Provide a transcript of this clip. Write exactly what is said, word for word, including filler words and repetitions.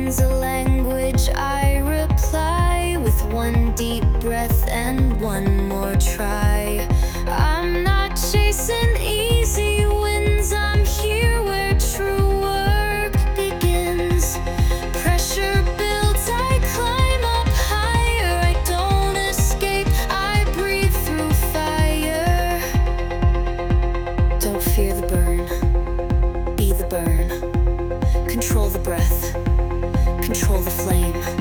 finds a language, I reply with one deep breath and one more try. I'm not chasing easy wins, I'm here where true work begins. Pressure builds, I climb up higher. I don't escape, I breathe through fire. Don't fear the burn, be the burn. Control the breath, control the flame.